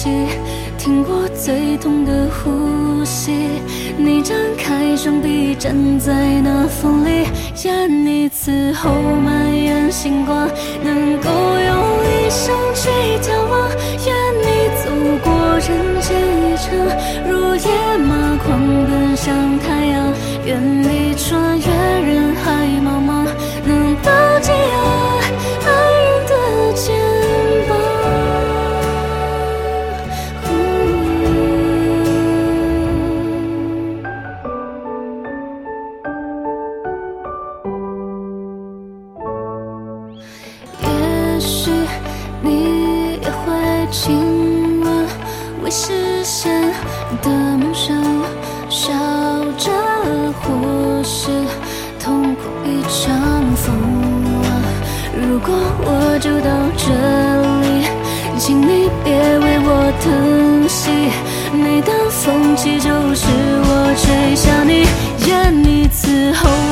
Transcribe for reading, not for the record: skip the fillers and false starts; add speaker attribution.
Speaker 1: 息，听过最痛的呼吸。你张开双臂站在那风里，愿你此后满眼星光，能够用一生去眺望。愿你走过人间一程，如野马狂奔向太阳。愿你穿越人海茫茫，能抱紧爱人的肩膀。也许你也会亲吻未实现的梦想，笑着，或是痛哭一场疯狂。如果我就到这里，请你别为我疼惜，每当风起就是我吹向你。愿你此后